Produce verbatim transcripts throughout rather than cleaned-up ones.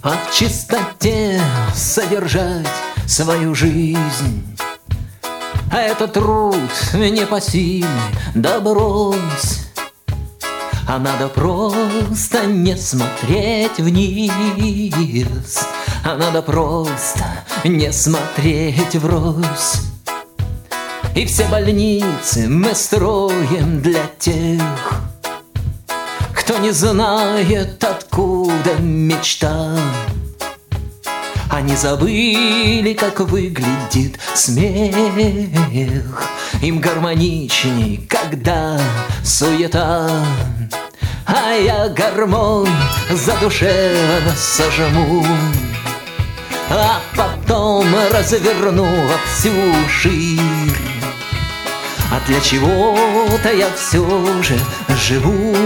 А в чистоте содержать свою жизнь, а это труд непосильный, да брось. А надо просто не смотреть вниз, а надо просто не смотреть врозь. И все больницы мы строим для тех, кто не знает, откуда мечта. Они забыли, как выглядит смех. Им гармоничней, когда суета. А я гармонь задушевно сожму, а потом разверну во всю ширь. А для чего-то я все же живу,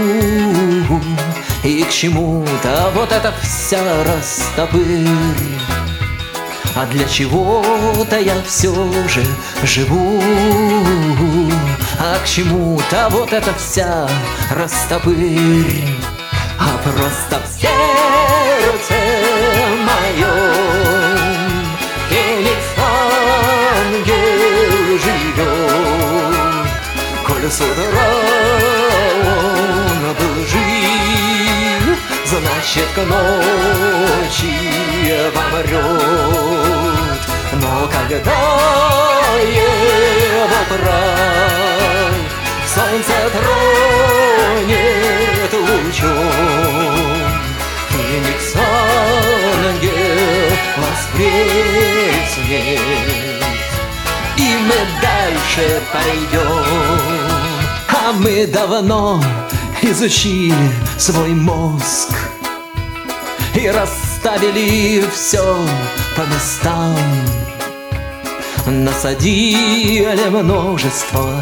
и к чему-то вот эта вся растопырь. А для чего-то я все же живу, а к чему-то вот эта вся растопырь. А просто в сердце моем феникс ангел живет. Коль с утра он был жив, значит к ночи помрет. Но когда его прах солнце тронет лучом, феникс ангел воскреснет, и мы дальше пойдем. А мы давно изучили свой мозг и расставили все по местам. Насадили множество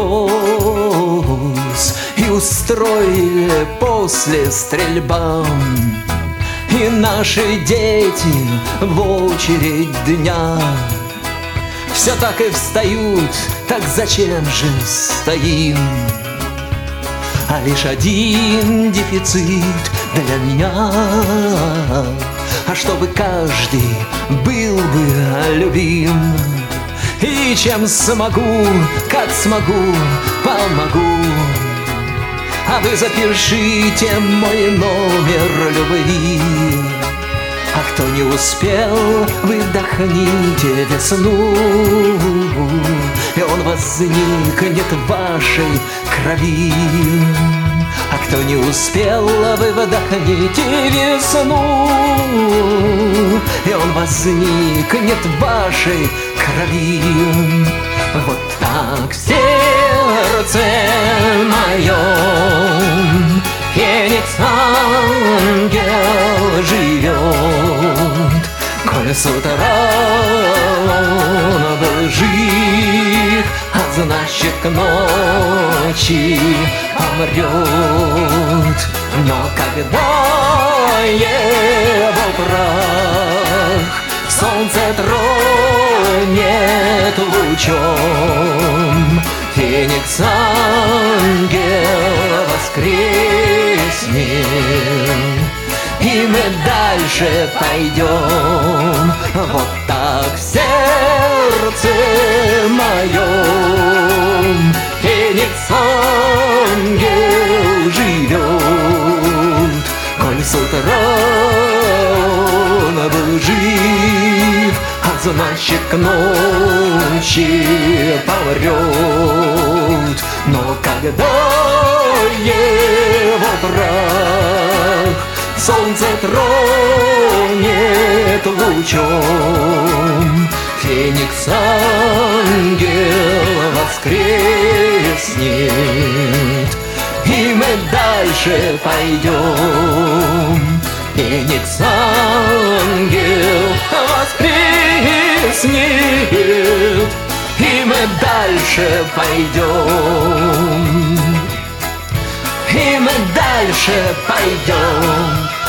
роз и устроили после стрельбам. И наши дети в очередь дня все так и встают, так зачем же стоим? А лишь один дефицит для меня, а чтобы каждый был бы любим. И чем смогу, как смогу, помогу. А вы запишите мой номер любви. А кто не успел, вы вдохните весну, и он возникнет в вашей крови. А кто не успел, вы вдохните весну, и он возникнет в вашей крови. Вот так в сердце моем феникс ангел живет. Коль с утра он был жив, а значит к ночи помрет. Но когда его прах солнце тронет лучом, феникс ангел воскреснет, и мы дальше пойдем. Вот так в сердце моем феникс ангел живет. Коль с утра он был жив, а значит к ночи помрет. Но когда его прах солнце тронет лучом, феникс ангел воскреснет, и мы дальше пойдем. Феникс ангел воскреснет, и мы дальше пойдем. И мы дальше пойдем.